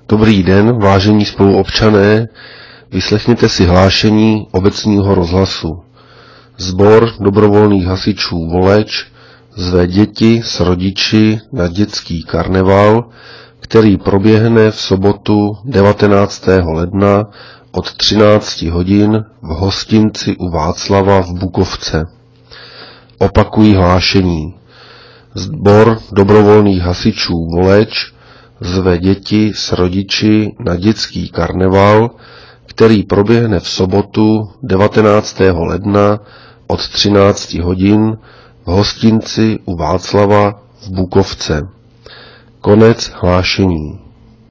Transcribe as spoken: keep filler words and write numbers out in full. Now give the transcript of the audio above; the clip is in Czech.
Dobrý den, vážení spoluobčané, vyslechněte si hlášení obecního rozhlasu. Sbor dobrovolných hasičů Voleč zve děti s rodiči na dětský karneval, který proběhne v sobotu devatenáctého ledna od třinácti hodin v hostinci u Václava v Bukovce. Opakují hlášení. Sbor dobrovolných hasičů Voleč zve děti s rodiči na dětský karneval, který proběhne v sobotu devatenáctého ledna od třinácti hodin v hostinci u Václava v Bukovce. Konec hlášení.